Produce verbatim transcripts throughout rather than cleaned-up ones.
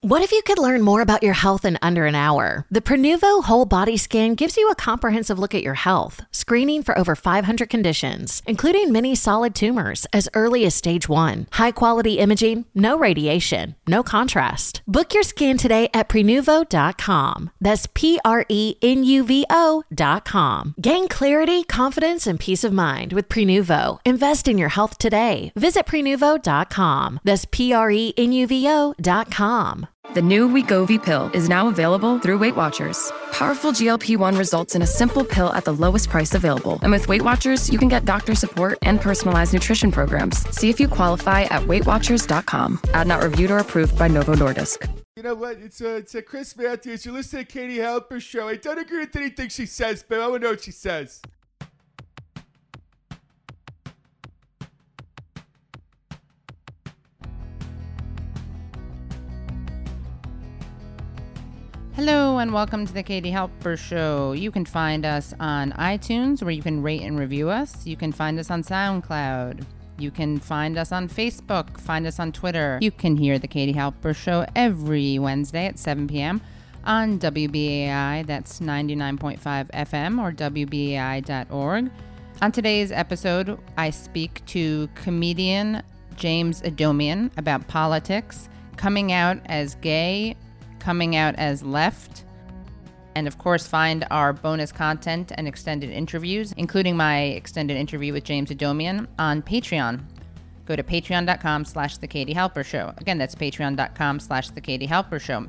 What if you could learn more about your health in under an hour? The Prenuvo Whole Body Scan gives you a comprehensive look at your health, screening for over five hundred conditions, including many solid tumors as early as stage one. High-quality imaging, no radiation, no contrast. Book your scan today at Prenuvo dot com. That's P R E N U V O dot com. Gain clarity, confidence, and peace of mind with Prenuvo. Invest in your health today. Visit Prenuvo dot com. That's P R E N U V O dot com. The new Wegovy pill is now available through Weight Watchers. Powerful G L P one results in a simple pill at the lowest price available. And with Weight Watchers, you can get doctor support and personalized nutrition programs. See if you qualify at weight watchers dot com. Ad not reviewed or approved by Novo Nordisk. You know what? It's a, it's a Chris Matthews. You're listening to Katie Halper Show. I don't agree with anything she says, but I want to know what she says. Hello and welcome to the Katie Halper Show. You can find us on iTunes where you can rate and review us. You can find us on SoundCloud. You can find us on Facebook. Find us on Twitter. You can hear the Katie Halper Show every Wednesday at seven p.m. on W B A I. That's ninety-nine point five F M or W B A I dot org. On today's episode, I speak to comedian James Adomian about politics, coming out as gay, coming out as left, and of course find our bonus content and extended interviews, including my extended interview with James Adomian on Patreon. Go to patreon.com slash the Katie Halper Show. Again, that's patreon.com slash the Katie Halper Show.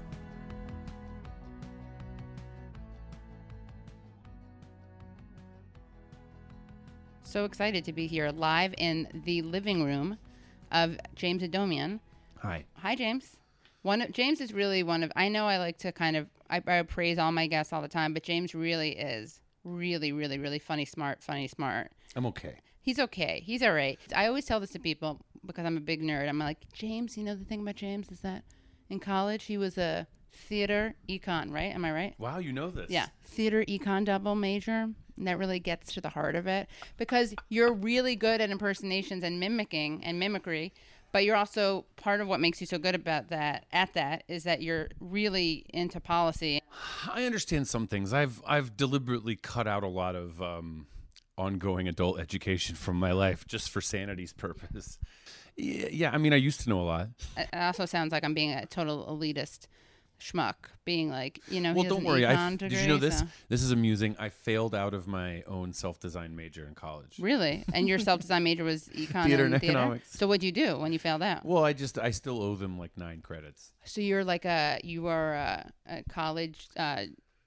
So excited to be here live in the living room of James Adomian. Hi. Hi, James. One of, James is really one of, I know I like to kind of, I, I praise all my guests all the time, but James really is really, really, really funny, smart, funny, smart. I'm okay. He's okay. He's all right. I always tell this to people because I'm a big nerd. I'm like, James, you know, the thing about James is that in college he was a theater econ, right? Am I right? Wow, you know this. Yeah. Theater econ double major. And that really gets to the heart of it because you're really good at impersonations and mimicking and mimicry. But you're also, part of what makes you so good about that, at that, is that you're really into policy. I understand some things. I've I've deliberately cut out a lot of um, ongoing adult education from my life just for sanity's purpose. Yeah, yeah, I mean, I used to know a lot. It also sounds like I'm being a total elitist schmuck, being like, you know, well, he don't has worry. an I econ f- degree, did you know this? so. This is amusing. I failed out of my own self-design major in college. Really? And your self-design major was econ Theater and and theater? economics. So what'd you do when you failed out? Well, I just I still owe them like nine credits. So you're like a, you are a, a college, uh,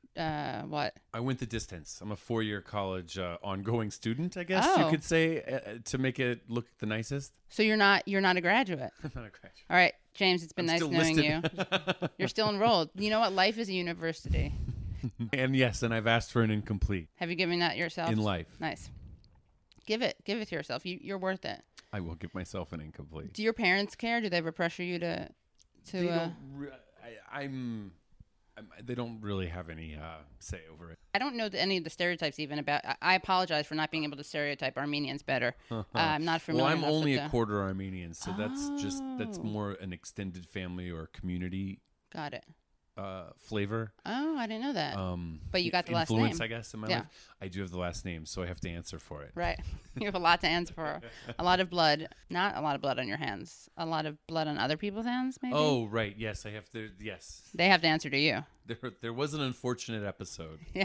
uh, what? I went the distance. I'm a four-year college uh, ongoing student, I guess Oh. you could say, uh, to make it look the nicest. So you're not, you're not a graduate. I'm not a graduate. All right, James, it's been I'm nice still knowing listed. you. You're still enrolled. You know what? Life is a university. And yes, and I've asked for an incomplete Have you given that yourself? in life. Nice. Give it. Give it to yourself. You, you're worth it. I will give myself an incomplete. Do your parents care? Do they ever pressure you to, to? They uh, don't re- I, I'm, I'm. They don't really have any uh, say over it. I don't know any of the stereotypes even about. I, I apologize for not being able to stereotype Armenians better. uh, I'm not familiar. Well, I'm enough only with a the- quarter Armenian, so that's just that's Oh. more an extended family or community Got it. uh, flavor. Oh, I didn't know that. Um, But you got the last influence, name. I guess, in my Yeah. life. I do have the last name, so I have to answer for it. Right. You have a lot to answer for. A lot of blood. Not a lot of blood on your hands. A lot of blood on other people's hands, maybe? Oh, right. Yes, I have to. Yes, They have to answer to you. there there was an unfortunate episode Yeah.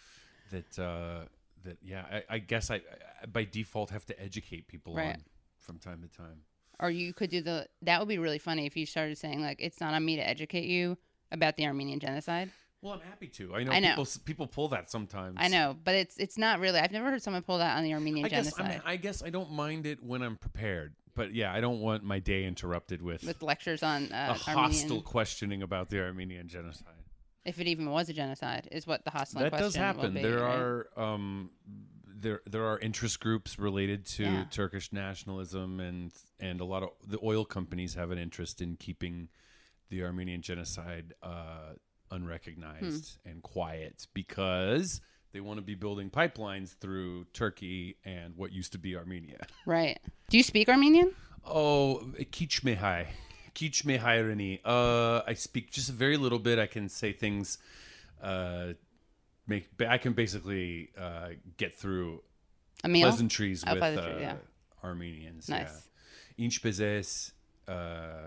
that uh, that yeah. I, I guess I, I by default have to educate people Right. on from time to time. Or you could do the, that would be really funny if you started saying, like, it's not on me to educate you about the Armenian genocide. Well, I'm happy to. I know, I know. people people pull that sometimes. I know, but it's it's not really. I've never heard someone pull that on the Armenian I guess genocide. I, mean, I guess I don't mind it when I'm prepared, but yeah, I don't want my day interrupted with, with lectures on uh, a Armenian, hostile questioning about the Armenian genocide. if it even was a genocide, is what the hostile That question does happen. will be, there right? are um, there there are interest groups related to Yeah. Turkish nationalism, and and a lot of the oil companies have an interest in keeping the Armenian genocide uh, unrecognized Hmm. and quiet because they want to be building pipelines through Turkey and what used to be Armenia. Right. Do you speak Armenian? Oh, kichmehai. Kich me hayrini. Uh, I speak just a very little bit. I can say things. Uh, make I can basically uh, get through A meal? pleasantries Oh, with pleasantry, uh, yeah. Armenians. Nice. Yeah. Inch bezes. Uh,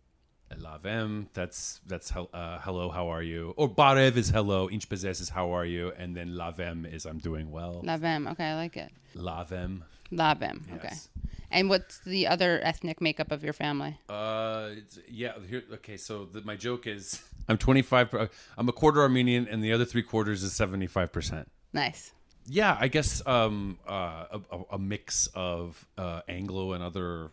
Lavem. That's that's hel- uh, hello. How are you? Or barev is hello. Inch bezes is how are you? And then lavem is I'm doing well. Lavem. Okay, I like it. Lavem. Lavem. Okay. Yes. And what's the other ethnic makeup of your family? Uh, it's, yeah. Here, okay. So the, my joke is, I'm twenty-five. per- I'm a quarter Armenian, and the other three quarters is seventy-five percent. Nice. Yeah, I guess um, uh, a, a, a mix of uh, Anglo and other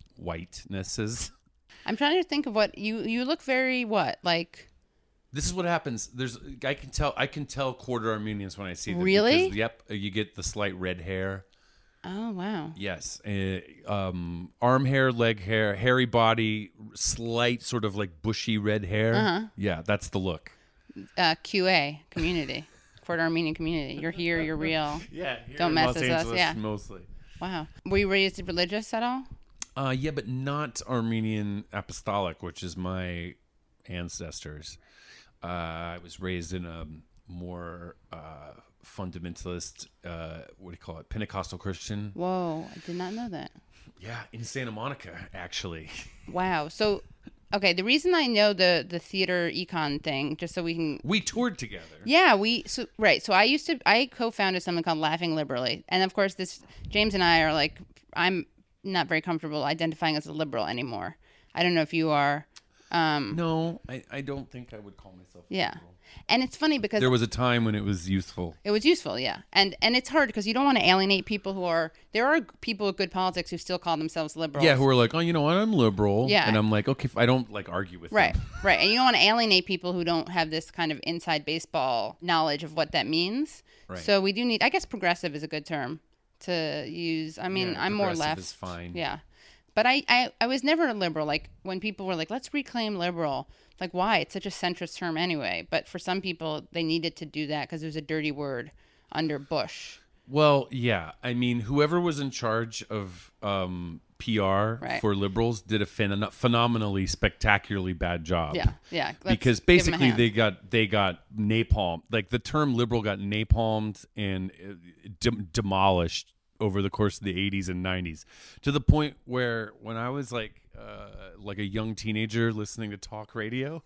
whitenesses. I'm trying to think of what you you look very what like. This is what happens. There's I can tell I can tell quarter Armenians when I see them. Really? Because, yep. You get the slight red hair. Oh wow. Yes. Uh, um, arm hair, leg hair, hairy body, slight sort of like bushy red hair. Uh-huh. Yeah, that's the look. Uh, Q A community, Quarter Armenian community. You're here. You're real. Yeah. Don't in mess Los with us, Angeles, yeah. Mostly. Wow. Were you raised religious at all? Uh, yeah, but not Armenian Apostolic, which is my ancestors. Uh, I was raised in a more uh, fundamentalist, uh, what do you call it, Pentecostal Christian. Whoa, I did not know that. Yeah, in Santa Monica, actually. Wow. So, okay, the reason I know the the theater econ thing, just so we can. We toured together. Yeah, we so right. So I used to I co-founded something called Laughing Liberally, and of course, this James and I are like I'm not very comfortable identifying as a liberal anymore. I don't know if you are. Um, No, I, I don't think I would call myself a yeah, liberal. and it's funny because There was a time when it was useful. it was useful, yeah, and and it's hard because you don't want to alienate people who are. There are people with good politics who still call themselves liberals. Yeah, who are like, oh, you know what, I'm liberal. Yeah. And I'm like, okay, I don't like argue with Right, them. right. And you don't want to alienate people who don't have this kind of inside baseball knowledge of what that means. Right. So we do need, I guess progressive is a good term to use. I mean, Yeah, I'm more progressive left. is fine. Yeah. But I, I, I was never a liberal. Like when people were like, let's reclaim liberal. Like, why? It's such a centrist term anyway. But for some people, they needed to do that because it was a dirty word under Bush. Well, yeah. I mean, whoever was in charge of um, P R Right. for liberals did a phen- phenomenally, spectacularly bad job. Yeah, yeah. Let's Because give 'em a basically hand. they got they got napalm. Like the term liberal got napalmed and uh, dem- demolished over the course of the eighties and nineties, to the point where when I was like uh, like a young teenager listening to talk radio,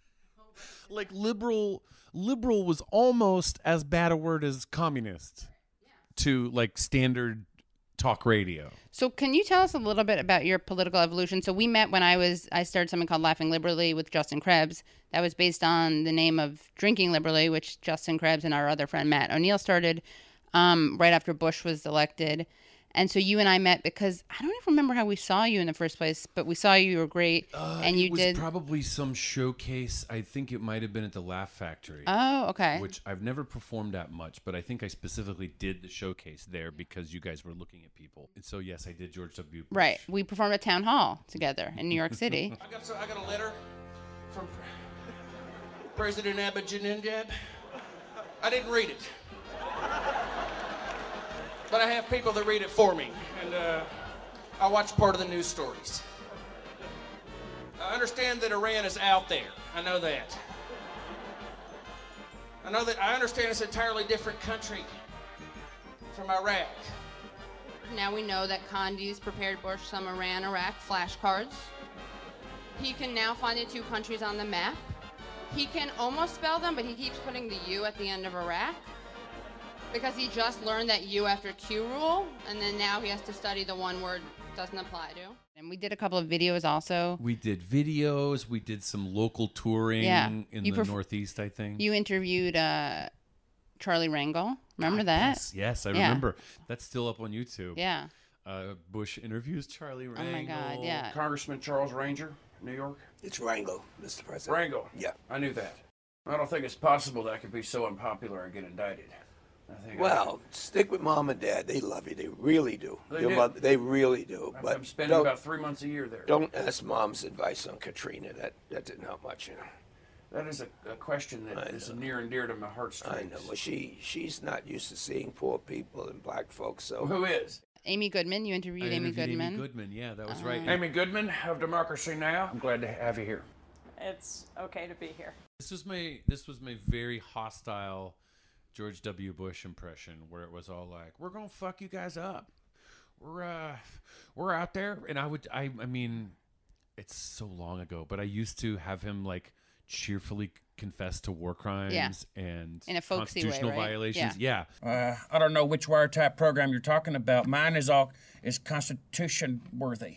like liberal liberal was almost as bad a word as communist to like standard talk radio. So can you tell us a little bit about your political evolution? So we met when I was I started something called Laughing Liberally with Justin Krebs. That was based on the name of Drinking Liberally, which Justin Krebs and our other friend Matt O'Neill started um, right after Bush was elected. And so you and I met because I don't even remember how we saw you in the first place, but we saw you, you were great, Uh, and you it was did. probably some showcase. I think it might have been at the Laugh Factory. Oh, okay. Which I've never performed at much, but I think I specifically did the showcase there because you guys were looking at people. And so, yes, I did George W. Bush. Right. We performed at Town Hall together in New York City. I got, so I got a letter from President Ahmadinejad. I didn't read it. But I have people that read it for me, and uh, I watch part of the news stories. I understand that Iran is out there. I know that. I know that. I understand it's an entirely different country from Iraq. Now we know that Condi's prepared Bush some Iran-Iraq flashcards. He can now find the two countries on the map. He can almost spell them, but he keeps putting the U at the end of Iraq because he just learned that U after Q rule, and then now he has to study the one word doesn't apply to. And we did a couple of videos also. We did videos. We did some local touring Yeah. in You the perf- Northeast, I think. You interviewed uh, Charlie Rangel. Remember God, that? Yes, yes, I Yeah. remember. That's still up on YouTube. Yeah. Uh, Bush interviews Charlie Rangel. Oh my God, yeah. Congressman Charles Ranger, New York. It's Rango, Mister President. Rango. Yeah. I knew that. I don't think it's possible that I could be so unpopular and get indicted. I think Well, stick with mom and dad. They love you. They really do. They Your do. mother, they really do. I, But I'm spending don't, about three months a year there. don't ask mom's advice on Katrina. That that didn't help much, you know. That is a, a question that I is know. near and dear to my heartstrings. I know. Well, she she's not used to seeing poor people and black folks, so Who is? Amy Goodman. You interviewed I Amy interviewed Goodman. Amy Goodman, yeah, that was Uh, right. Amy Goodman of Democracy Now! I'm glad to have you here. It's okay to be here. This was my this was my very hostile George W. Bush impression, where it was all like, "We're gonna fuck you guys up. We're uh, we're out there," and I would I I mean, it's so long ago, but I used to have him like cheerfully confess to war crimes Yeah. and In a folksy way, constitutional right? violations. Yeah. Uh, I don't know which wiretap program you're talking about. Mine is all is Constitution worthy.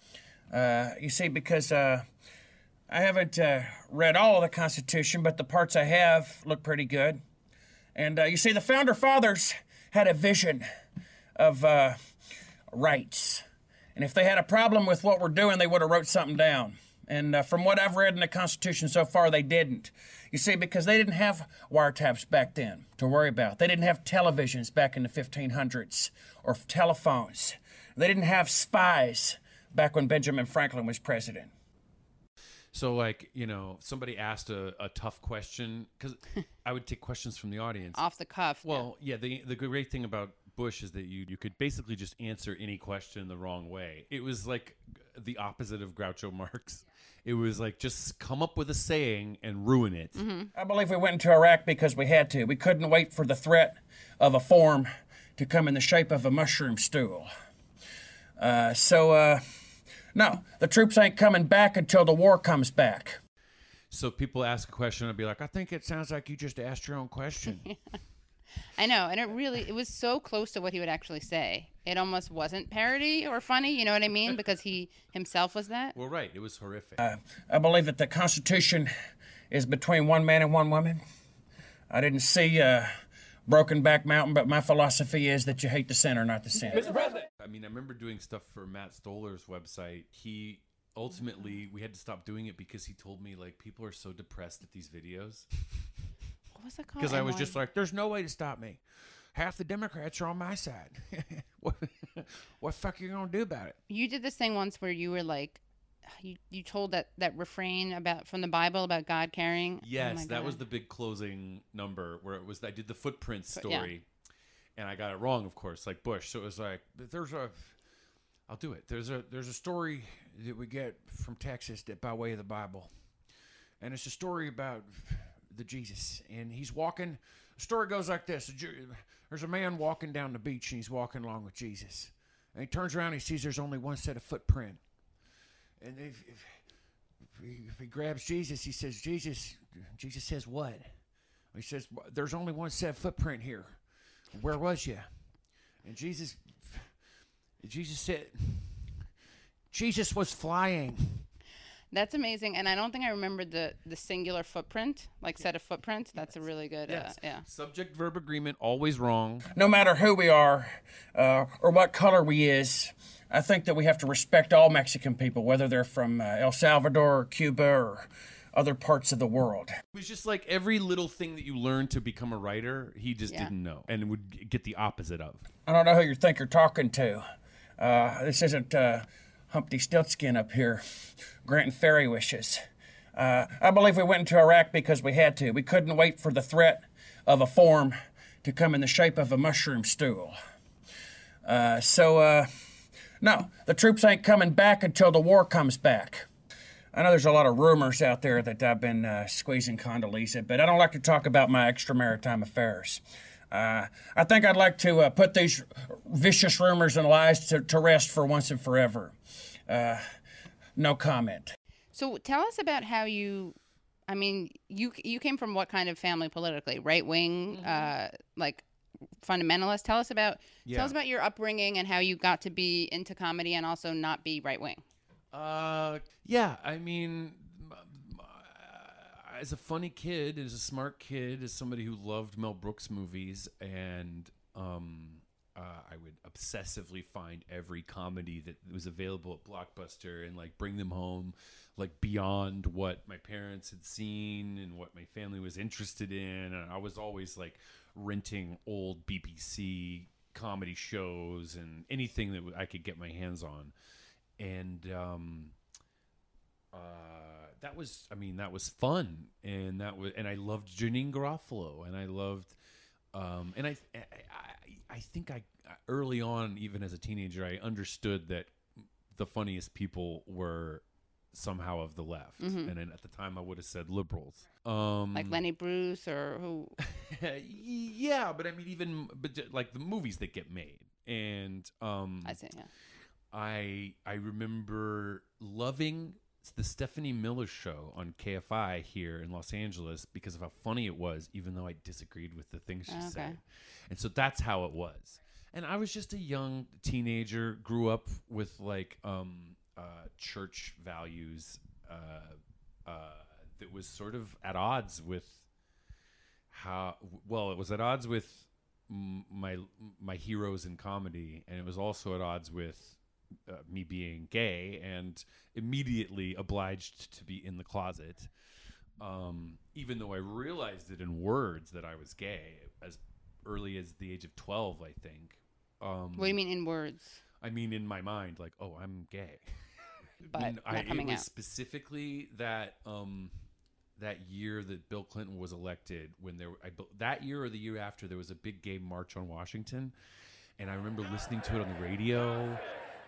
Uh, you see, because uh, I haven't uh, read all of the Constitution, but the parts I have look pretty good. And uh, you see, the Founder Fathers had a vision of uh, rights, and if they had a problem with what we're doing, they would have wrote something down. And uh, from what I've read in the Constitution so far, they didn't. You see, because they didn't have wiretaps back then to worry about. They didn't have televisions back in the fifteen hundreds or telephones. They didn't have spies back when Benjamin Franklin was president. So, like, you know, somebody asked a, a tough question, because I would take questions from the audience. Off the cuff. Well, yeah, the the great thing about Bush is that you you could basically just answer any question the wrong way. It was like the opposite of Groucho Marx. It was like, just come up with a saying and ruin it. Mm-hmm. I believe we went into Iraq because we had to. We couldn't wait for the threat of a form to come in the shape of a mushroom stool. Uh, so, uh, no, the troops ain't coming back until the war comes back. So people ask a question, I'd be like, I think it sounds like you just asked your own question. I know, and it really, it was so close to what he would actually say. It almost wasn't parody or funny, you know what I mean? Because he himself was that. Well, right, it was horrific. Uh, I believe that the Constitution is between one man and one woman. I didn't see uh, Brokenback Mountain, but my philosophy is that you hate the sinner, not the sin. Mister President! I mean, I remember doing stuff for Matt Stoller's website. He ultimately, we had to stop doing it because he told me, like, people are so depressed at these videos. What was that called? Because I was Emily? just like, there's no way to stop me. Half the Democrats are on my side. what, what the fuck are you going to do about it? You did this thing once where you were like, you, you told that, that refrain about from the Bible about God carrying. Yes, oh my that God. was the big closing number where it was, I did the footprint But, yeah. story. And I got it wrong, of course, like Bush. So it was like, there's a, I'll do it. There's a, there's a story that we get from Texas that by way of the Bible. And it's a story about the Jesus. And he's walking, the story goes like this. There's a man walking down the beach and he's walking along with Jesus. And he turns around and he sees there's only one set of footprint. And if, if, if, he, if he grabs Jesus, he says, Jesus, Jesus says what? He says, there's only one set of footprint here. Where was you? And Jesus, Jesus said, Jesus was flying. That's amazing, and I don't think I remembered the the singular footprint, like set of footprints. That's a really good, Yes. uh, yeah. Subject verb agreement, always wrong. No matter who we are uh, or what color we is, I think that we have to respect all Mexican people, whether they're from uh, El Salvador or Cuba or other parts of the world. It was just like every little thing that you learned to become a writer, he just Yeah. didn't know and would get the opposite of. I don't know who you think you're talking to. Uh, this isn't uh, Humpty Stiltskin up here granting fairy wishes. Uh, I believe we went into Iraq because we had to. We couldn't wait for the threat of a form to come in the shape of a mushroom stool. Uh, so, uh, no, the troops ain't coming back until the war comes back. I know there's a lot of rumors out there that I've been uh, squeezing Condoleezza, but I don't like to talk about my extramaritime affairs. Uh, I think I'd like to uh, put these vicious rumors and lies to, to rest for once and forever. Uh, no comment. So tell us about how you, I mean, you you came from what kind of family politically? Right wing, uh, like fundamentalist. Tell us about Yeah. tell us about your upbringing and how you got to be into comedy and also not be right wing. Uh, yeah, I mean, m- m- as a funny kid, as a smart kid, as somebody who loved Mel Brooks movies, and um, uh, I would obsessively find every comedy that was available at Blockbuster and like bring them home, like beyond what my parents had seen and what my family was interested in. And I was always like renting old B B C comedy shows and anything that I could get my hands on. And um, uh, that was, I mean, that was fun, and that was, and I loved Janine Garofalo, and I loved, um, and I, I, I think I early on, even as a teenager, I understood that the funniest people were somehow of the left, Mhm. and then at the time I would have said liberals, um, Like Lenny Bruce or who? yeah, but I mean, even but j- like the movies that get made, and um, I see. Yeah. I I remember loving the Stephanie Miller show on K F I here in Los Angeles because of how funny it was, even though I disagreed with the things she Okay. said, and so that's how it was. And I was just a young teenager, grew up with like um, uh, church values uh, uh, that was sort of at odds with how well it was at odds with m- my my heroes in comedy, and it was also at odds with uh, me being gay and immediately obliged to be in the closet, um, even though I realized it in words that I was gay as early as the age of twelve, I think. Um, What do you mean in words? I mean in my mind, like, oh, I'm gay. But N- not I, coming it was out. specifically that um, that year that Bill Clinton was elected, when there I, bel- that year or the year after, there was a big gay march on Washington, and I remember listening to it on the radio.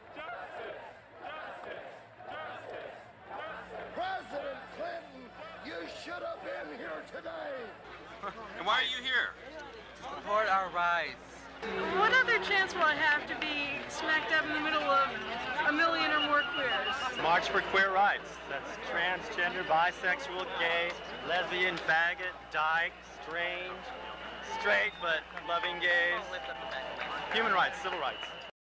President Clinton, you should have been here today. And why are you here? To support our rights. What other chance will I have to be smack dab in the middle of a million or more queers? March for Queer Rights. That's transgender, bisexual, gay, lesbian, faggot, dyke, strange, straight but loving gays. Human rights, civil rights.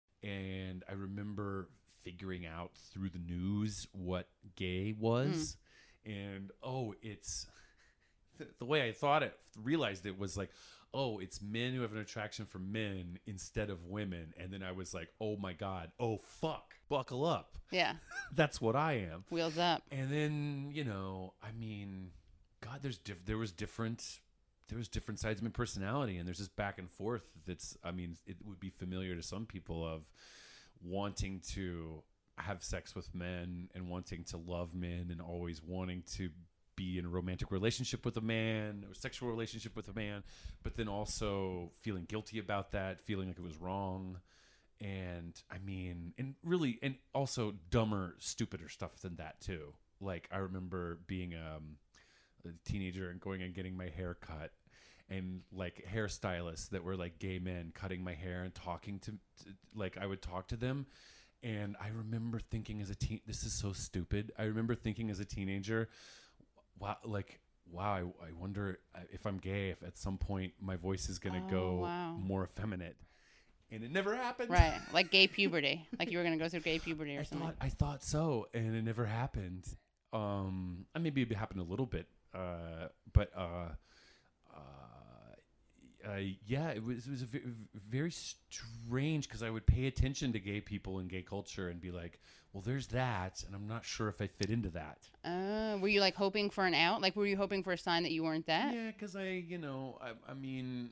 And I remember figuring out through the news what gay was, and oh, it's the, the way I thought it, realized it was like, oh, it's men who have an attraction for men instead of women. And then I was like, oh my God, oh fuck, buckle up. Yeah. That's what I am. Wheels up. And then, you know, I mean, God, there's diff- there was different there was different sides of my personality, and there's this back and forth that's, I mean, it would be familiar to some people of wanting to have sex with men and wanting to love men and always wanting to be in a romantic relationship with a man or sexual relationship with a man, but then also feeling guilty about that, feeling like it was wrong. And I mean, and really, and also dumber, stupider stuff than that too. Like I remember being um, a teenager and going and getting my hair cut, and like hairstylists that were like gay men cutting my hair and talking to, to like I would talk to them. And I remember thinking as a teen, this is so stupid. I remember thinking as a teenager, wow, like, wow, I, I wonder if I'm gay, if at some point my voice is going to Oh, go wow. more effeminate. And it never happened. Right. Like gay puberty. Like you were going to go through gay puberty or I something. thought, I thought so, and it never happened. Um, I maybe it happened a little bit, uh, but uh, uh, uh, yeah, it was it was a very, very strange because I would pay attention to gay people and gay culture and be like, well, there's that, and I'm not sure if I fit into that. Uh, were you like hoping for an out? Like were you hoping for a sign that you weren't that? Yeah, because I, you know, I, I mean,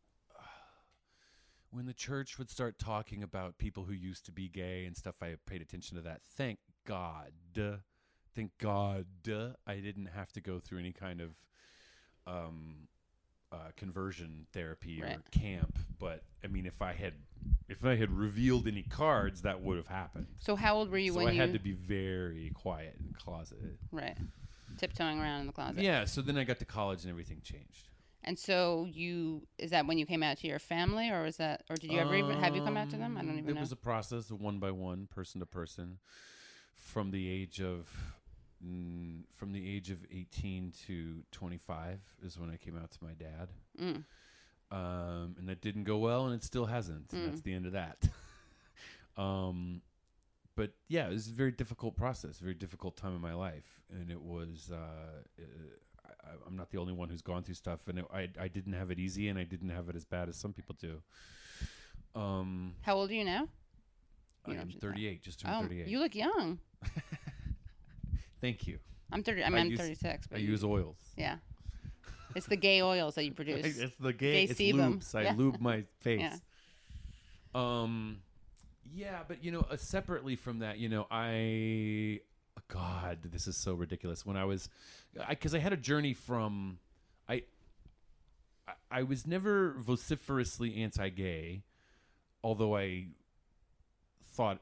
when the church would start talking about people who used to be gay and stuff, I paid attention to that. Thank God. Thank God I didn't have to go through any kind of um, uh, conversion therapy or Right. camp. But I mean, if I had, if I had revealed any cards, that would have happened. So how old were you so when I you... had to be very quiet and closeted. Right. Tiptoeing around in the closet. Yeah. So then I got to college and everything changed. And so you, is that when you came out to your family, or was that, or did you ever even, have you come out to them? I don't even It know. was a process, one by one, person to person, from the age of mm, from the age of eighteen to twenty-five is when I came out to my dad. Mm. Um, and that didn't go well, and it still hasn't. And Mm. that's the end of that. um, but yeah, it was a very difficult process, very difficult time in my life, and it was. Uh, uh, I, I'm not the only one who's gone through stuff, and it, I I didn't have it easy, and I didn't have it as bad as some people do. Um, How old are you now? I You am don't- thirty-eight, just turned Oh, thirty-eight. you look young. Thank you. I'm thirty. I mean, I'm use- thirty-six. But I you- use oils. Yeah. It's the gay oils that you produce. It's the gay. It's sebum. lubes. I Yeah. lube my face. Yeah. Um, yeah, but you know, uh, separately from that, you know, I, God, this is so ridiculous. When I was, I because I had a journey from, I, I, I was never vociferously anti-gay, although I thought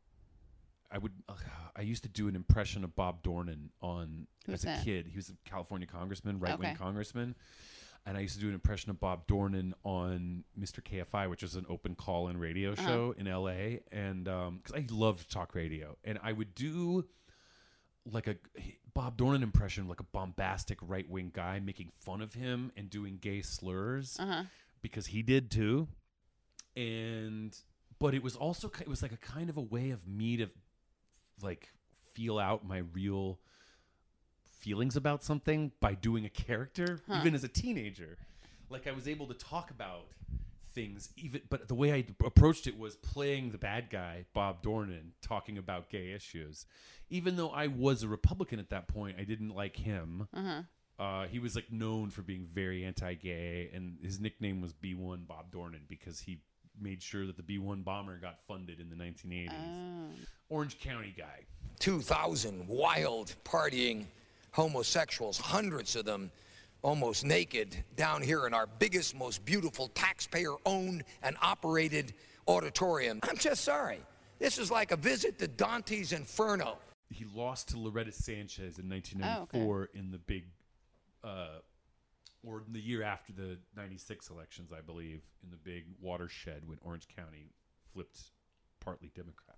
I would. Uh, I used to do an impression of Bob Dornan on Who's as a that? kid. He was a California congressman, right-wing Okay. congressman. And I used to do an impression of Bob Dornan on Mister K F I, which was an open call-in radio Uh-huh. show in L A. And because I loved talk radio. And I would do like a Bob Dornan impression, like a bombastic right-wing guy making fun of him and doing gay slurs Uh-huh. because he did too. And but it was also ki- it was like a kind of a way of me to like feel out my real feelings about something by doing a character, Huh. even as a teenager. Like I was able to talk about things, even, but the way I d- approached it was playing the bad guy, Bob Dornan, talking about gay issues. Even though I was a Republican at that point, I didn't like him. Uh-huh. Uh, he was like known for being very anti-gay, and his nickname was B one Bob Dornan because he made sure that the B one bomber got funded in the nineteen eighties. Oh. Orange County guy. two thousand wild partying homosexuals, hundreds of them almost naked, down here in our biggest, most beautiful taxpayer-owned and operated auditorium. I'm just sorry. This is like a visit to Dante's Inferno. He lost to Loretta Sanchez in nineteen Oh, okay. ninety-four in the big, uh, or in the year after the ninety-six elections, I believe, in the big watershed when Orange County flipped partly Democrat.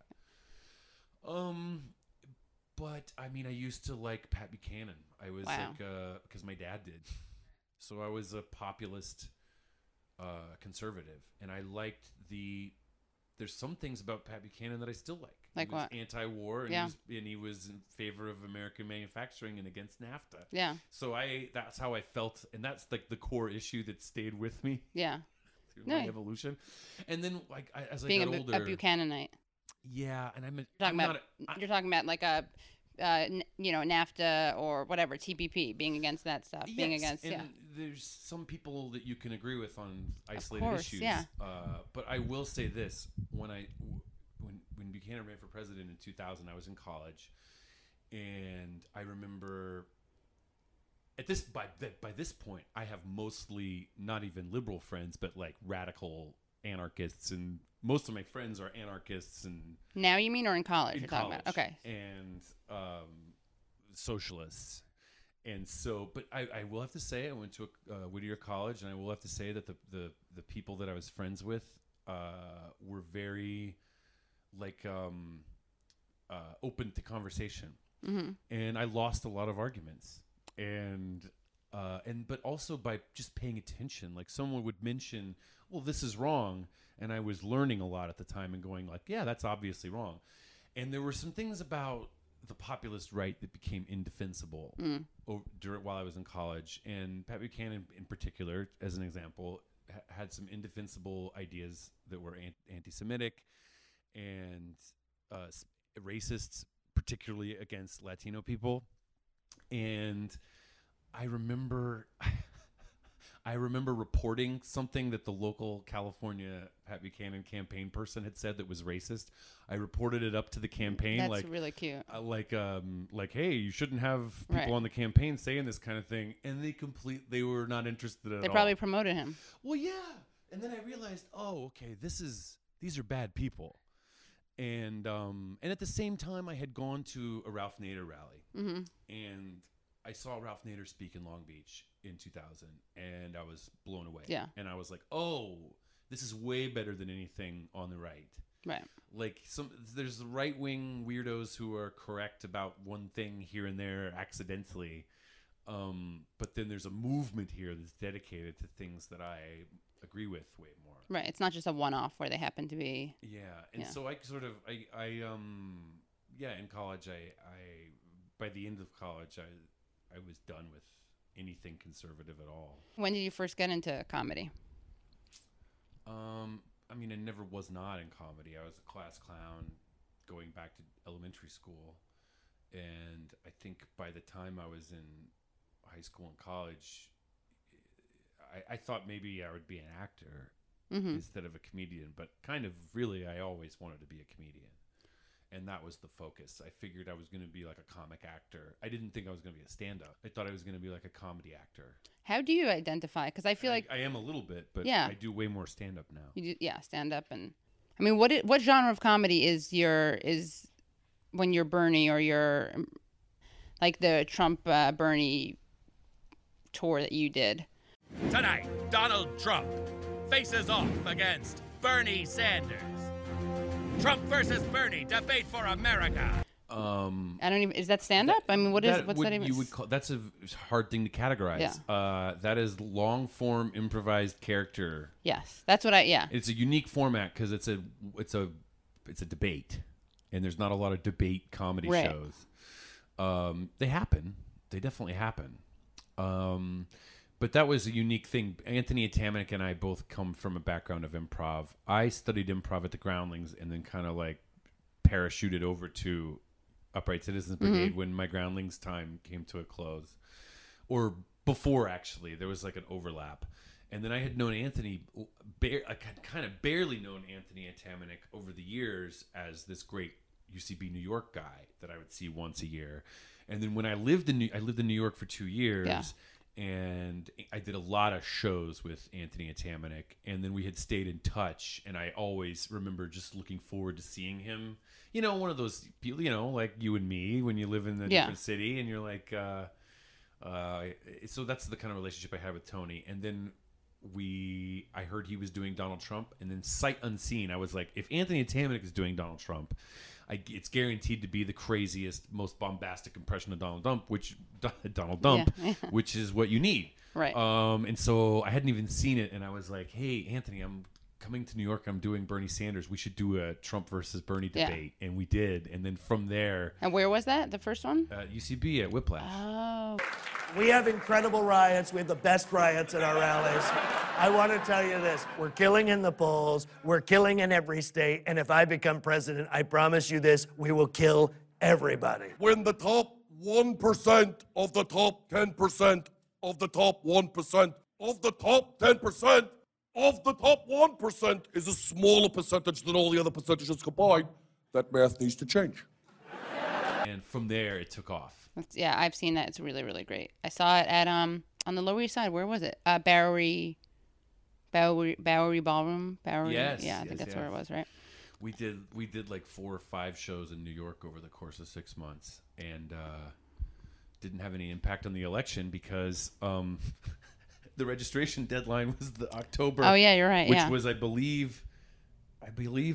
Um, but I mean, I used to like Pat Buchanan. I was Wow. like, uh, because my dad did. So I was a populist, uh, conservative, and I liked the. There's some things about Pat Buchanan that I still like. Like he was what? Anti-war, and, Yeah. he was, and he was in favor of American manufacturing and against NAFTA. Yeah. So I that's how I felt, and that's like the core issue that stayed with me Yeah. through No. my evolution. And then like I, as Being I a, got Bu- older, a Buchananite. yeah, and I'm, a, You're talking I'm about not. A, you're talking about like a uh, n- you know, NAFTA or whatever, T P P, being against that stuff, being Yes, against and yeah. there's some people that you can agree with on isolated course, issues. yeah. Uh, but I will say this: when I when when Buchanan ran for president in two thousand, I was in college, and I remember at this by th- by this point, I have mostly not even liberal friends, but like radical anarchists, and most of my friends are anarchists and Now you mean or in college in you're talking about? college, Okay. and um, socialists. And so, but I, I will have to say, I went to a, uh, Whittier College, and I will have to say that the, the, the people that I was friends with uh, were very, like, um, uh, open to conversation. Mm-hmm. And I lost a lot of arguments. And, uh, and but also by just paying attention, like someone would mention, well, this is wrong. And I was learning a lot at the time and going like, yeah, that's obviously wrong. And there were some things about the populist right that became indefensible Mm. o- during, while I was in college. And Pat Buchanan in particular, as an example, ha- had some indefensible ideas that were an- anti-Semitic and uh, s- racists, particularly against Latino people. And I remember... I remember reporting something that the local California Pat Buchanan campaign person had said that was racist. I reported it up to the campaign. That's like, really cute. Uh, like, um, like, hey, you shouldn't have people Right. on the campaign saying this kind of thing. And they complete, they were not interested at They all. probably promoted him. Well, yeah. And then I realized, oh, okay, this is, these are bad people. And, um, and at the same time, I had gone to a Ralph Nader rally. Mm-hmm. And I saw Ralph Nader speak in Long Beach in two thousand, and I was blown away. Yeah. And I was like, oh, this is way better than anything on the right. Right. Like some, there's the right wing weirdos who are correct about one thing here and there accidentally, um, but then there's a movement here that's dedicated to things that I agree with way more. Right. It's not just a one-off where they happen to be. Yeah, and Yeah. so I sort of, I, I, um, yeah, in college, I, I, by the end of college, I, I was done with anything conservative at all. When did you first get into comedy? Um, I mean, I never was not in comedy. I was a class clown going back to elementary school. And I think by the time I was in high school and college, I, I thought maybe I would be an actor Mhm. instead of a comedian. But kind of really, I always wanted to be a comedian. And that was the focus. I figured I was going to be like a comic actor. I didn't think I was going to be a stand-up. I thought I was going to be like a comedy actor. How do you identify? Because I feel I, like I am a little bit, but yeah. I do way more stand-up now. You do, yeah, stand-up. And I mean, what it, what genre of comedy is your is when you're Bernie or you're like the Trump uh, Bernie tour that you did? Tonight, Donald Trump faces off against Bernie Sanders. Trump versus Bernie, debate for America. Um, I don't even. Is that stand up? I mean, what is that what's would, that even? You would call that's a hard thing to categorize. Yeah. Uh, that is long form improvised character. Yes, that's what I. Yeah. It's a unique format because it's a it's a it's a debate, and there's not a lot of debate comedy right. shows. Um, they happen. They definitely happen. Um, but that was a unique thing. Anthony Atamanuik and I both come from a background of improv. I studied improv at the Groundlings and then kind of like parachuted over to Upright Citizens Brigade mm-hmm. when my Groundlings time came to a close. Or before, actually. There was like an overlap. And then I had known Anthony, I had kind of barely known Anthony Atamanuik over the years as this great U C B New York guy that I would see once a year. And then when I lived in New, I lived in New York for two years. Yeah. And I did a lot of shows with Anthony Atamanuik, and then we had stayed in touch, and I always remember just looking forward to seeing him. You know, one of those people, you know, like you and me, when you live in a yeah. different city, and you're like, uh, uh, so that's the kind of relationship I had with Tony. And then we, I heard he was doing Donald Trump, and then sight unseen, I was like, if Anthony Atamanuik is doing Donald Trump, I, it's guaranteed to be the craziest, most bombastic impression of Donald Trump, which Donald Trump, yeah. which is what you need. Right. Um, and so I hadn't even seen it, and I was like, "Hey, Anthony, I'm coming to New York. I'm doing Bernie Sanders. We should do a Trump versus Bernie debate." Yeah. And we did. And then from there. And where was that? The first one? At U C B at Whiplash. Oh. We have incredible riots. We have the best riots at our rallies. I want to tell you this. We're killing in the polls. We're killing in every state. And if I become president, I promise you this, we will kill everybody. When the top one percent of the top ten percent of the top one percent of the top ten percent of the top one percent is a smaller percentage than all the other percentages combined, that math needs to change. And from there, it took off. That's, yeah, I've seen that. It's really, really great. I saw it at um on the Lower East Side. Where was it? Uh, Bowery, Bowery, Bowery Ballroom. Bowery. Yes. Yeah, I yes, think that's yes. where it was, right? We did we did like four or five shows in New York over the course of six months, and uh, didn't have any impact on the election because um, the registration deadline was the October. Oh yeah, you're right. Which yeah. was, I believe, I believe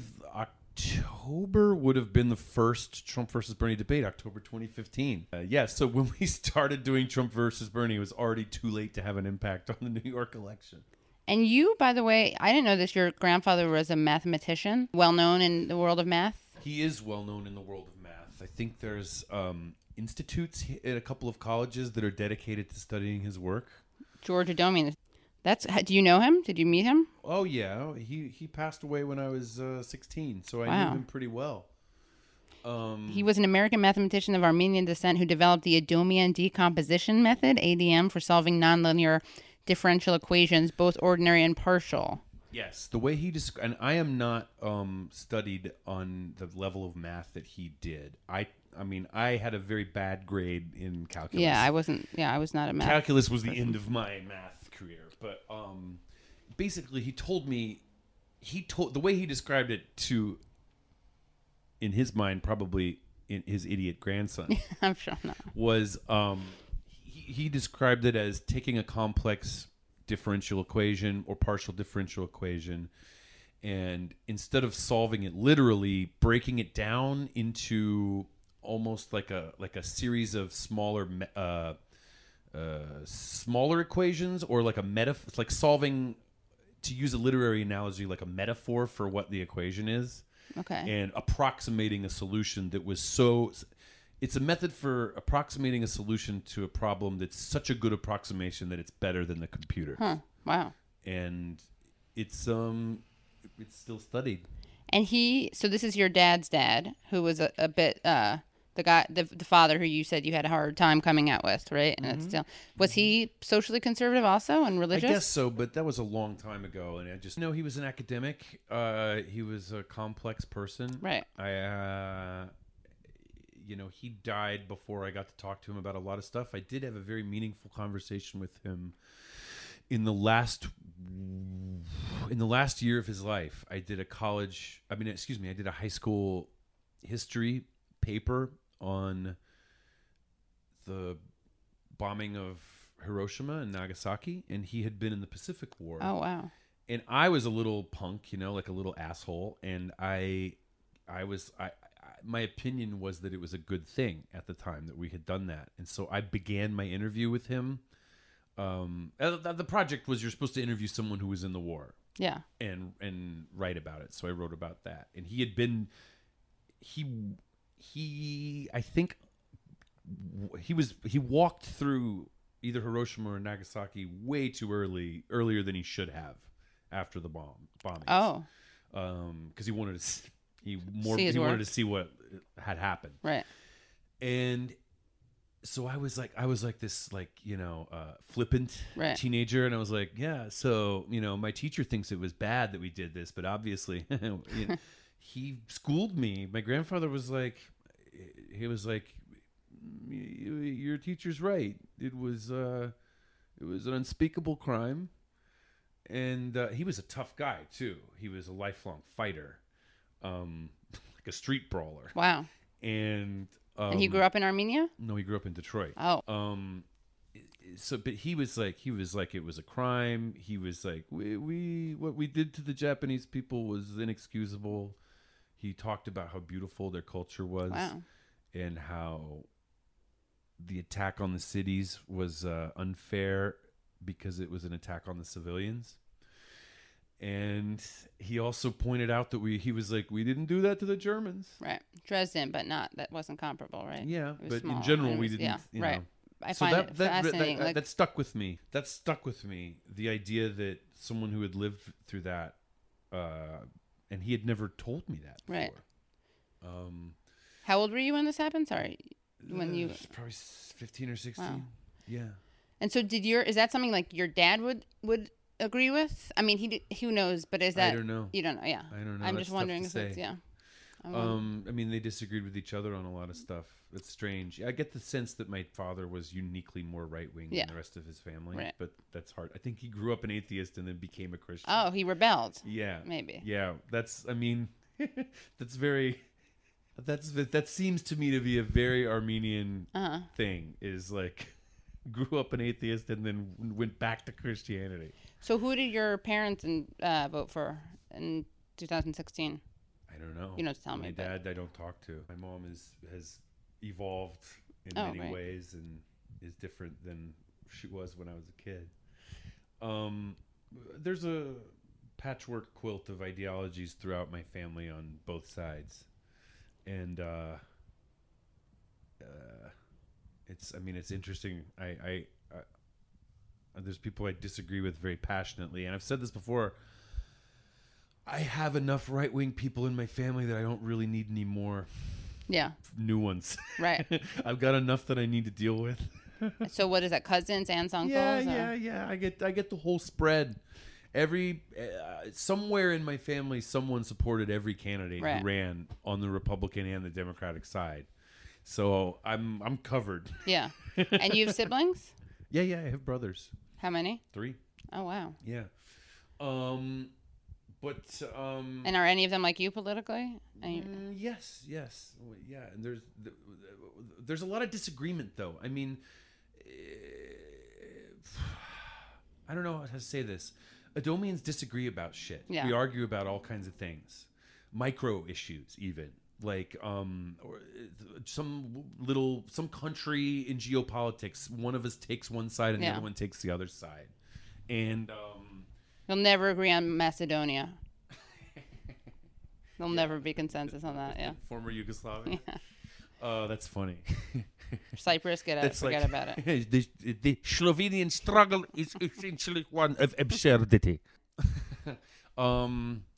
October would have been the first Trump versus Bernie debate, October twenty fifteen. Uh, yeah, so when we started doing Trump versus Bernie, it was already too late to have an impact on the New York election. And you, by the way, I didn't know this, your grandfather was a mathematician, well known in the world of math. He is well known in the world of math. I think there's um, institutes at a couple of colleges that are dedicated to studying his work. George Adomian. That's, do you know him? Did you meet him? Oh, yeah. He he passed away when I was uh, sixteen, so I wow. knew him pretty well. Um, he was an American mathematician of Armenian descent who developed the Adomian decomposition method, A D M, for solving nonlinear differential equations, both ordinary and partial. Yes, the way he described, and I am not um, studied on the level of math that he did. I, I mean, I had a very bad grade in calculus. Yeah, I wasn't. Yeah, I was not a math. Calculus was person. the end of my math career, but um, basically, he told me, he told the way he described it to, in his mind, probably in his idiot grandson. I'm sure not. Was um. He described it as taking a complex differential equation or partial differential equation, and instead of solving it literally, breaking it down into almost like a like a series of smaller uh, uh, smaller equations, or like a meta, like solving, to use a literary analogy, like a metaphor for what the equation is. Okay. And approximating a solution that was so. It's a method for approximating a solution to a problem that's such a good approximation that it's better than the computer. Huh. Wow. And it's um it's still studied. And he, so this is your dad's dad, who was a, a bit uh, The guy, the the father who you said you had a hard time coming out with, right? And it's Mhm. still was he socially conservative also and religious? I guess so, but that was a long time ago, and I just know he was an academic. Uh, he was a complex person, Right. I, uh, you know, he died before I got to talk to him about a lot of stuff. I did have a very meaningful conversation with him in the last in the last year of his life. I did a college, I mean, excuse me, I did a high school history paper on the bombing of Hiroshima and Nagasaki, and he had been in the Pacific War. Oh, wow. And I was a little punk, you know, like a little asshole, and I I was I, I my opinion was that it was a good thing at the time that we had done that. And so I began my interview with him. Um uh, the project was you're supposed to interview someone who was in the war. Yeah. And and write about it. So I wrote about that. And he had been he he I think he was he walked through either Hiroshima or Nagasaki way too early, earlier than he should have after the bomb bombings. Oh. Um cuz he wanted to s- he more See his he wanted work. to see what had happened. Right. And so I was like, I was like this, like, you know, uh, flippant Right. teenager. And I was like, yeah, so, you know, my teacher thinks it was bad that we did this, but obviously you know, he schooled me. My grandfather was like, he was like, your teacher's right. It was, uh, it was an unspeakable crime. And uh, he was a tough guy too. He was a lifelong fighter, um, like a street brawler. Wow. And Um, and he grew up in Armenia? No, he grew up in Detroit. Oh. Um, so, but he was like, he was like, it was a crime. He was like, we, we, what we did to the Japanese people was inexcusable. He talked about how beautiful their culture was. Wow. And how the attack on the cities was uh, unfair because it was an attack on the civilians. And he also pointed out that we, he was like, we didn't do that to the Germans. Right. Dresden, but not, that wasn't comparable, right? Yeah, It was but small in general, and it we was- didn't, Yeah, you right. know. I So find that, it that, that, fascinating. that, like, that stuck with me. That stuck with me. The idea that someone who had lived through that, uh, and he had never told me that before. Right. Um, how old were you when this happened? Sorry. When you. uh, probably fifteen or sixteen. Wow. Yeah. And so did your, is that something like your dad would, would agree with? I mean, he did, who knows, but is that. I don't know. You don't know, yeah. I don't know. I'm That's just tough wondering to if it's, say. yeah. I wonder- Um, I mean, they disagreed with each other on a lot of stuff. It's strange. I get the sense that my father was uniquely more right wing Yeah. than the rest of his family, Right. but that's hard. I think he grew up an atheist and then became a Christian. Oh, he rebelled. Yeah, Maybe. Yeah, that's. I mean, that's very. That's that seems to me to be a very Armenian Uh-huh. thing. Is like, grew up an atheist and then went back to Christianity. So who did your parents in, uh, vote for in two thousand sixteen? I don't know. You don't have to tell My me. but- dad, I don't talk to. My mom is has evolved in Oh, many right. ways and is different than she was when I was a kid. Um, there's a patchwork quilt of ideologies throughout my family on both sides, and uh, uh, it's. I mean, it's interesting. I, I, I there's people I disagree with very passionately, and I've said this before. I have enough right-wing people in my family that I don't really need any more Yeah. new ones. Right. I've got enough that I need to deal with. So what is that? Cousins, aunts, uncles? Yeah, or- yeah, yeah. I get I get the whole spread. Every uh, somewhere in my family, someone supported every candidate Right. who ran on the Republican and the Democratic side. So I'm I'm covered. Yeah. And you have siblings? Yeah, yeah. I have brothers. How many? Three. Oh, wow. Yeah. Um, but um. And are any of them like you politically? And you- Mm, yes, yes, W- yeah. And there's th- there's a lot of disagreement, though. I mean, eh, I don't know how to say this. Adomians disagree about shit. Yeah. We argue about all kinds of things, micro issues, even like um, or uh, some little some country in geopolitics. One of us takes one side, and Yeah. the other one takes the other side, and um, You'll never agree on Macedonia. There'll never be consensus on that, yeah. former Yugoslavia. Uh, that's funny. Cyprus, get out, That's forget like- about it. the, the Slovenian struggle is essentially one of absurdity. um,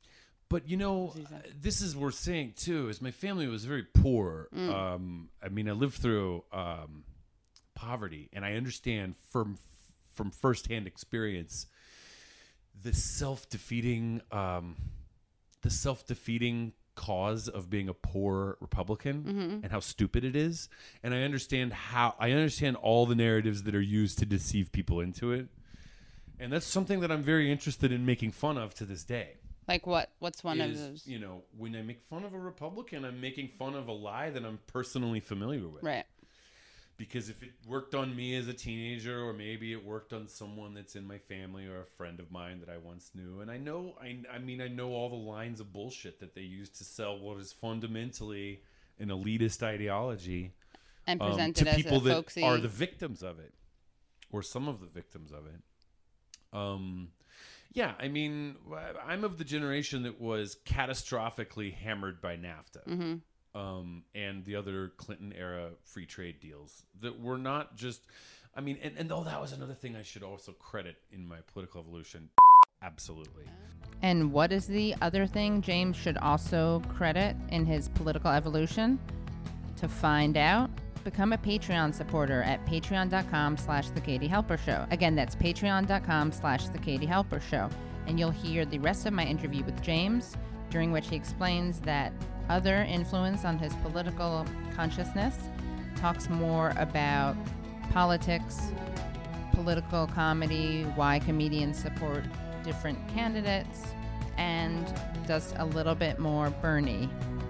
But, you know, this is worth saying, too, is my family was very poor. Mm. Um, I mean, I lived through um, poverty, and I understand from from firsthand experience the self-defeating um, the self-defeating cause of being a poor Republican Mhm. and how stupid it is. And I understand how I understand all the narratives that are used to deceive people into it. And that's something that I'm very interested in making fun of to this day. Like what? What's one is, of those? You know, when I make fun of a Republican, I'm making fun of a lie that I'm personally familiar with. Right. Because if it worked on me as a teenager, or maybe it worked on someone that's in my family or a friend of mine that I once knew, and I know, I, I mean, I know all the lines of bullshit that they use to sell what is fundamentally an elitist ideology, And um, presented to as people a that folksy- are the victims of it, or some of the victims of it. Um, yeah, I mean, I'm of the generation that was catastrophically hammered by NAFTA. Mhm. Um, and the other Clinton era free trade deals that were not just, I mean, and, and oh, that was another thing I should also credit in my political evolution. Absolutely. And what is the other thing James should also credit in his political evolution? To find out, become a Patreon supporter at patreon.com slash the Katie Halper Show. Again, that's patreon.com slash the Katie Halper Show. And you'll hear the rest of my interview with James, during which he explains that other influence on his political consciousness, talks more about politics, political comedy, why comedians support different candidates, and does a little bit more Bernie.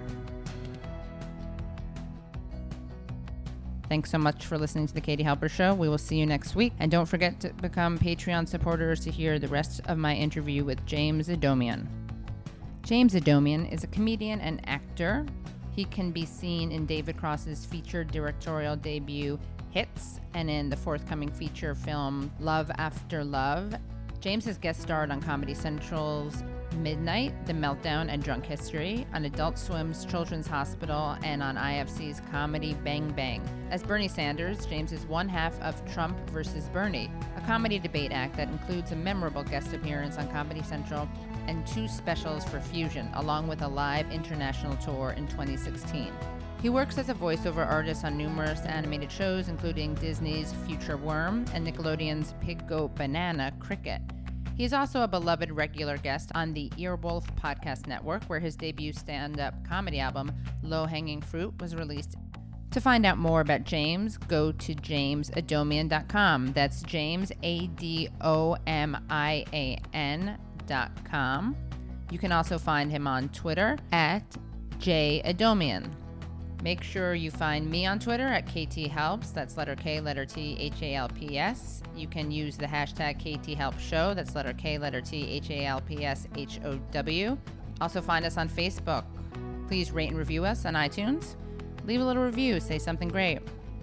Thanks so much for listening to The Katie Halper Show. We will see you next week. And don't forget to become Patreon supporters to hear the rest of my interview with James Adomian. James Adomian is a comedian and actor. He can be seen in David Cross's featured directorial debut, Hits, and in the forthcoming feature film, Love After Love. James has guest starred on Comedy Central's Midnight, The Meltdown, and Drunk History, on Adult Swim's Children's Hospital, and on I F C's comedy Bang Bang. As Bernie Sanders, James is one half of Trump versus Bernie, a comedy debate act that includes a memorable guest appearance on Comedy Central and two specials for Fusion, along with a live international tour in twenty sixteen. He works as a voiceover artist on numerous animated shows, including Disney's Future Worm and Nickelodeon's Pig Goat Banana Cricket. He is also a beloved regular guest on the Earwolf Podcast Network, where his debut stand-up comedy album, Low Hanging Fruit, was released. To find out more about James, go to james adomian dot com. That's James, A D O M I A N dot com. You can also find him on Twitter at J Adomian. Make sure you find me on Twitter at K T Helps. That's letter K, letter T, H A L P S. You can use the hashtag K T Help Show. That's letter K, letter T, H A L P S, H O W. Also find us on Facebook. Please rate and review us on iTunes. Leave a little review. Say something great.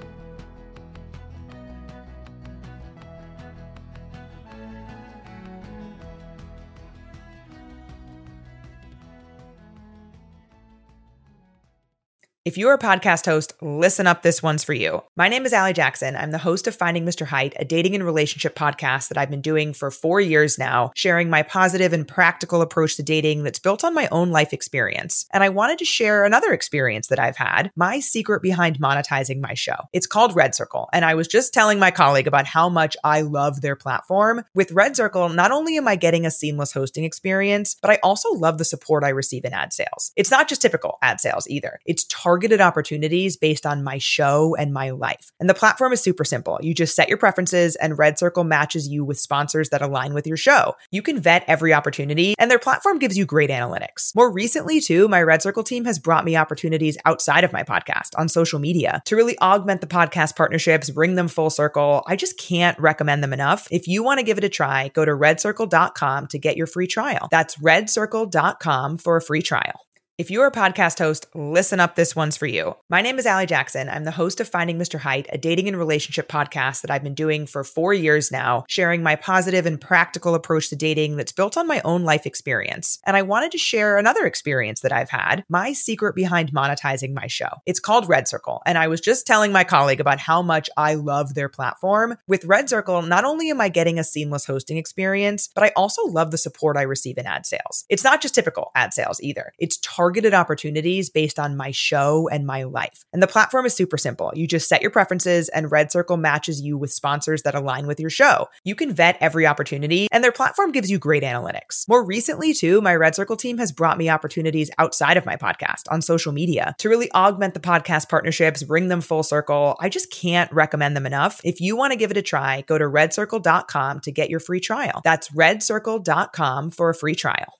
If you're a podcast host, listen up, this one's for you. My name is Allie Jackson. I'm the host of Finding Mister Height, a dating and relationship podcast that I've been doing for four years now, sharing my positive and practical approach to dating that's built on my own life experience. And I wanted to share another experience that I've had, my secret behind monetizing my show. It's called Red Circle, and I was just telling my colleague about how much I love their platform. With Red Circle, not only am I getting a seamless hosting experience, but I also love the support I receive in ad sales. It's not just typical ad sales either. It's targeted targeted opportunities based on my show and my life. And the platform is super simple. You just set your preferences and Red Circle matches you with sponsors that align with your show. You can vet every opportunity and their platform gives you great analytics. More recently too, my Red Circle team has brought me opportunities outside of my podcast on social media to really augment the podcast partnerships, bring them full circle. I just can't recommend them enough. If you want to give it a try, go to red circle dot com to get your free trial. That's red circle dot com for a free trial. If you're a podcast host, listen up, this one's for you. My name is Allie Jackson. I'm the host of Finding Mister Height, a dating and relationship podcast that I've been doing for four years now, sharing my positive and practical approach to dating that's built on my own life experience. And I wanted to share another experience that I've had, my secret behind monetizing my show. It's called Red Circle, and I was just telling my colleague about how much I love their platform. With Red Circle, not only am I getting a seamless hosting experience, but I also love the support I receive in ad sales. It's not just typical ad sales either. It's targeted opportunities based on my show and my life. And the platform is super simple. You just set your preferences and Red Circle matches you with sponsors that align with your show. You can vet every opportunity and their platform gives you great analytics. More recently too, my Red Circle team has brought me opportunities outside of my podcast on social media to really augment the podcast partnerships, bring them full circle. I just can't recommend them enough. If you want to give it a try, go to red circle dot com to get your free trial. That's red circle dot com for a free trial.